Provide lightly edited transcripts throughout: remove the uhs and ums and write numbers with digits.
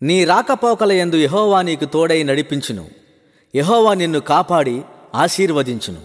నీ రాకపోకలయందు యెహోవా నీకు తోడై నడిపించును. యెహోవా నిన్ను కాపాడి ఆశీర్వదించును.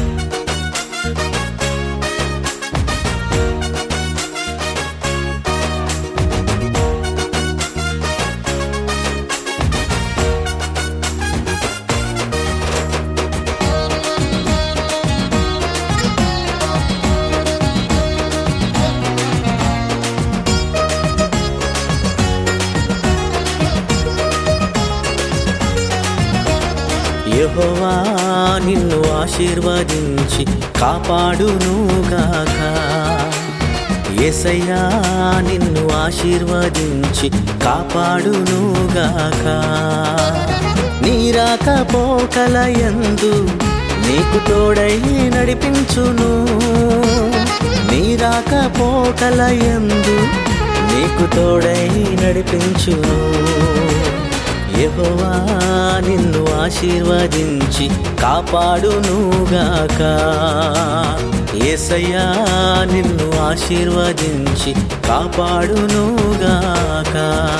యెహోవా నిన్ను ఆశీర్వదించి కాపాడునుగాక. యేసయ్యా నిన్ను ఆశీర్వదించి కాపాడునుగాక. నీ రాకపోకలయందు నీకు తోడై నడిపించును. నీ రాకపోకలయందు నీకు తోడై నడిపించును. యెహోవా నిన్ను ఆశీర్వదించి కాపాడునుగాక. యేసయ్యా నిన్ను ఆశీర్వదించి కాపాడునుగాక.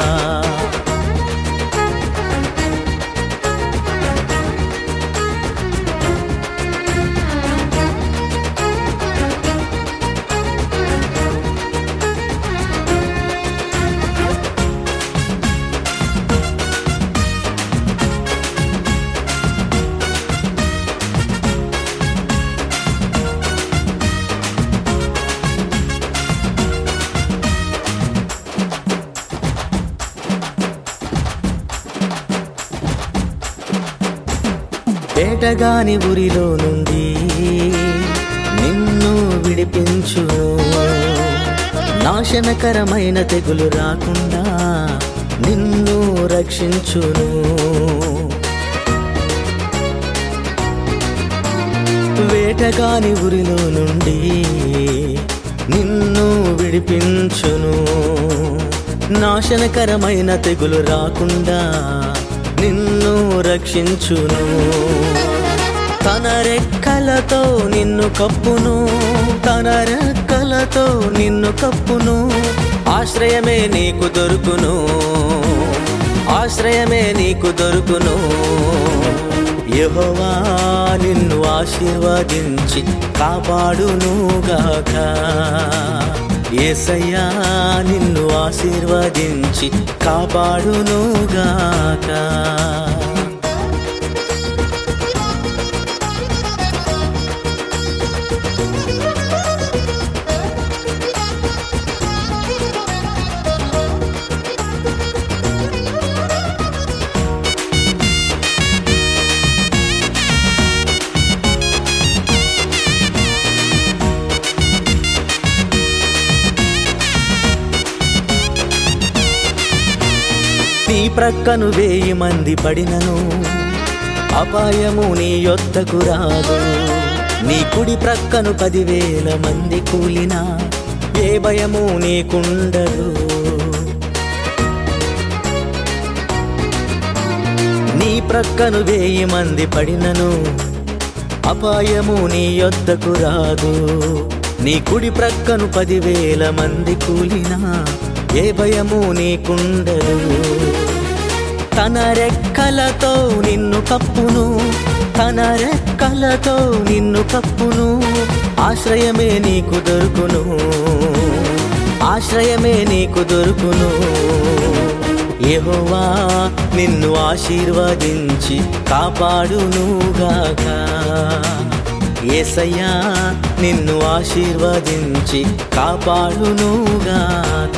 వేటగాని ఉరిలో నుండి నిన్ను విడిపించును. నాశనకరమైన తెగులు రాకుండా నిన్ను రక్షించును. వేటగాని ఉరిలో నుండి నిన్ను విడిపించును. నాశనకరమైన తెగులు రాకుండా నిన్ను రక్షించును. తన రెక్కలతో నిన్ను కప్పును. తన రెక్కలతో నిన్ను కప్పును. ఆశ్రయమే నీకు దొరుకును. ఆశ్రయమే నీకు దొరుకును. యెహోవా నిన్ను ఆశీర్వదించి కాపాడునుగాక. యేసయ్యా నిన్ను ఆశీర్వదించి కాపాడునుగాక. నీ ప్రక్కను 1000 మంది పడినను అపాయము నీ యొద్దకు రాదు. నీ కుడి ప్రక్కను 10,000 మంది కూలినా ఏ భయము నీకుండదు. నీ ప్రక్కను 1000 మంది పడినను అపాయము నీ యొద్దకు రాదు. నీ కుడి ప్రక్కను 10,000 మంది కూలినా ఏ భయము నీకుండదు. తన రెక్కలతో నిన్ను కప్పును. తన రెక్కలతో నిన్ను కప్పును. ఆశ్రయమే నీకు దొరుకును. ఆశ్రయమే నీకు దొరుకును. యెహోవా నిన్ను ఆశీర్వదించి కాపాడునుగాక. యేసయ్యా నిన్ను ఆశీర్వదించి కాపాడునుగాక.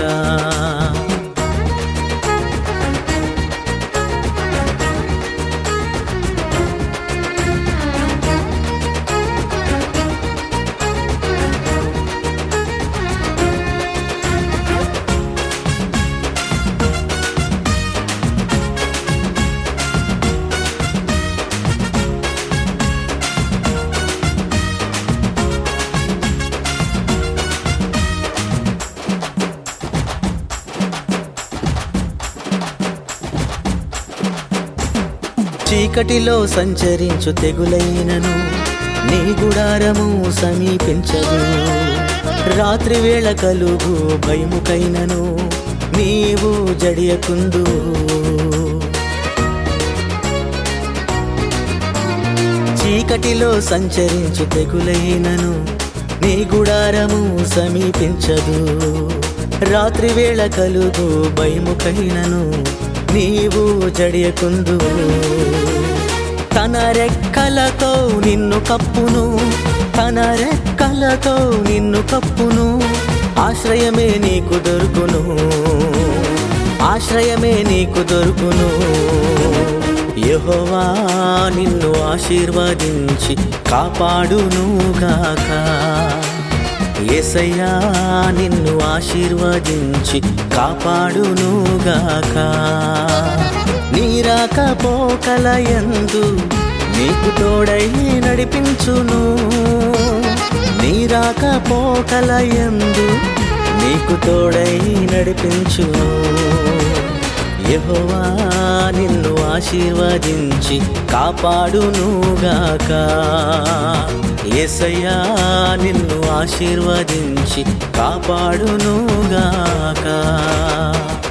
చీకటిలో సంచరించు తెగులైనను నీ గుడారము సమీపించదు. రాత్రి వేళ కలుగు భయముకైనను నీవు జడియకుందు. చీకటిలో సంచరించు తెగులైనను నీ గుడారము సమీపించదు. రాత్రి వేళ కలుగు భయముకైనను నీవు జడియకుందు. తన రెక్కలతో నిన్ను కప్పును, తన రెక్కలతో నిన్ను కప్పును. ఆశ్రయమే నీకు దొరుకును, ఆశ్రయమే నీకు దొరుకును. యెహోవా నిన్ను ఆశీర్వదించి కాపాడునుగాక. యేసయ్యా నిన్ను ఆశీర్వదించి కాపాడునుగాక. నీ రాకపోకలయందు నీకు తోడై నడిపించును, నీ రాకపోకలయందు నీకు తోడై నడిపించును. యెహోవా నిన్ను ఆశీర్వదించి కాపాడునుగాక. యేసయ్యా నిన్ను ఆశీర్వదించి కాపాడునుగాక.